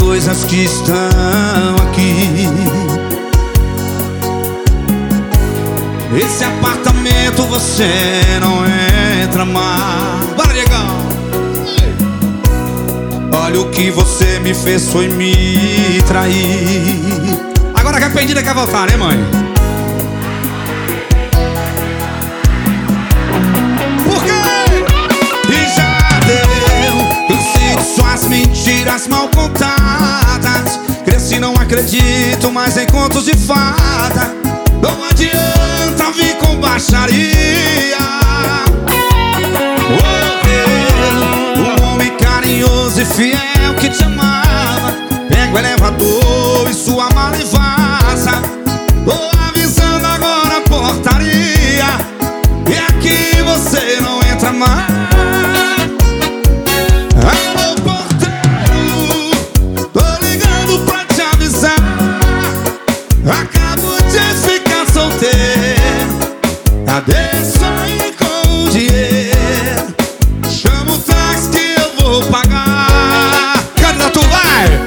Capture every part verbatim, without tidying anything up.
coisas que estão aqui. Esse apartamento você não entra mais. Bora, Diegão! Olha o que você me fez, foi me trair. Agora que arrependida quer voltar, né, mãe? Por quê? E já deu. Eu sei suas mentiras mal contadas. Cresci, não acredito mais em contos de fada. Não adianta vir com baixaria. Oh, um homem carinhoso e fiel que te amava. Pega o elevador e sua mala e vaza. Tô avisando agora a portaria. E aqui você não entra mais. Alô, porteiro, tô ligando pra te avisar. Acabo de ficar solteiro. Cadê sair com o dinheiro? Chama o táxi que eu vou pagar. Canta, tu vai!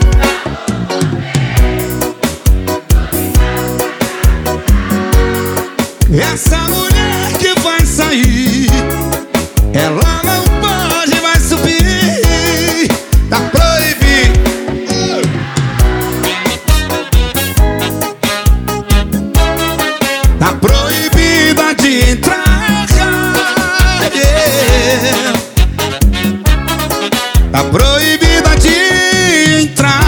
Essa mulher que vai sair, ela não pode mais subir. Tá proibido. Tá proibida de entrar, yeah. Tá proibida de entrar.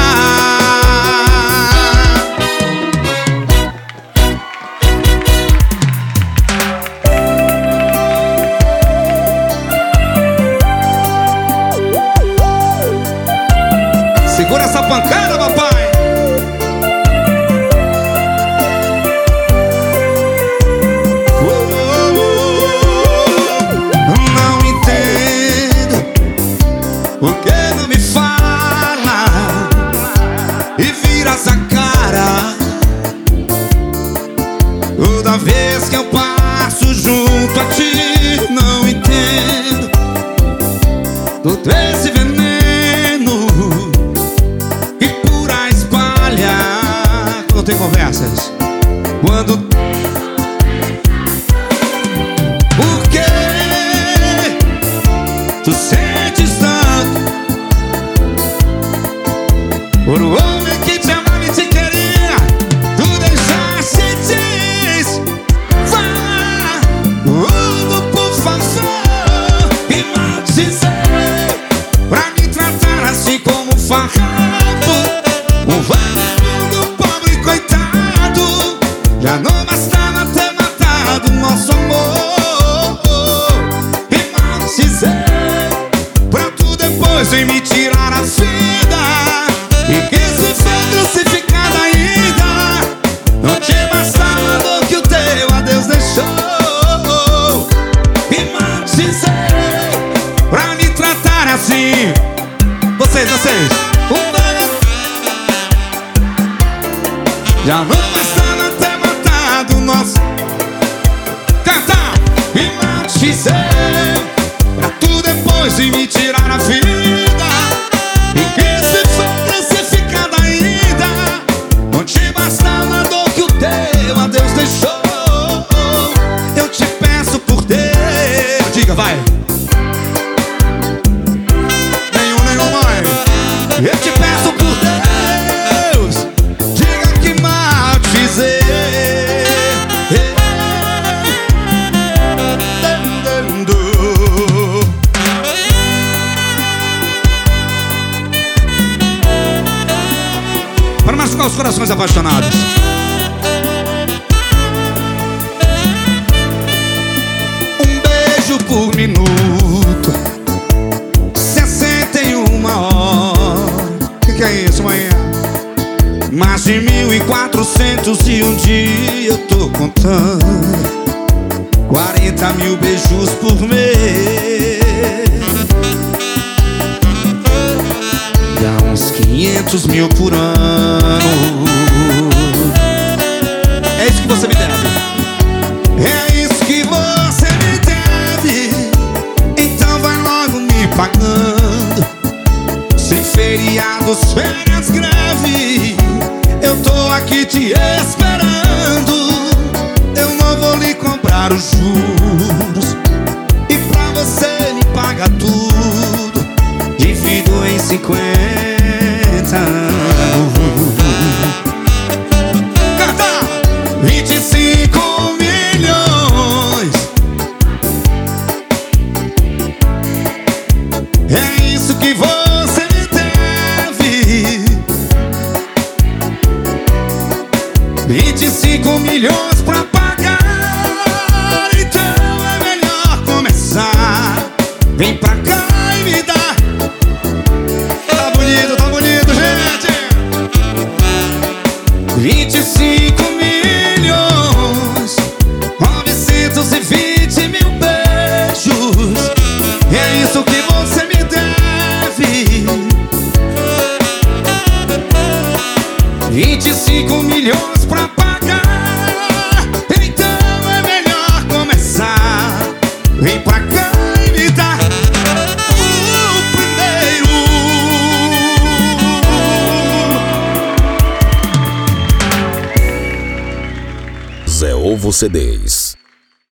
Segura essa pancada, papai. Não entendo por que não me fala e vira essa cara toda vez que eu passo junto a ti. Não entendo todo esse veneno que por aí espalha. Não tem conversas quando. Por que tu sentes tanto por um homem que te amava e te queria? Tu deixaste diz, vá, tudo por favor. E mal dizer pra me tratar assim como um farrapo, um vagabundo pobre coitado. Já não bastava ter matado nosso amor. E mal dizer pra tu depois vem me tirar a vida. E que se for crucificado ainda, não te bastava a dor que o teu adeus deixou. E mal dizer pra me tratar assim. Vocês, vocês já não bastava ter matado nosso. Canta! E mal dizer pra tu depois de me tirar a vida. E que se for crucificado ainda, não te bastava a dor que o teu adeus deixou. Eu te peço por Deus. Diga, vai. Nenhum, nenhum, mãe. Eu te peço por Deus. Diga que mal dizer. Para machucar os corações apaixonados. Um beijo por minuto, sessenta e uma horas. Que que é isso, manhã? Mais de mil e quatrocentos e um dia eu tô contando. Quarenta mil beijos por mês. Dá uns quinhentos mil por ano. É isso que você me deve. É isso que você me deve. Então vai logo me pagando. sem feriados, férias, greve. Eu tô aqui te esperando. Eu não vou lhe cobrar os juros, e pra você me paga tudo, divido em cinquenta. Canta! vinte e cinco milhões. É isso que você me deve. Vinte e cinco milhões pra pagar. Então é melhor começar. Vem pra cá e me dá. Tá bonito, tá bonito, gente. Vinte e cinco milhões, novecentos e vinte mil beijos. É isso que você me deve. Vinte e cinco milhões pra pagar. Então é melhor começar. Vem pra cá e me dá o primeiro. Zé Ovo C Ds.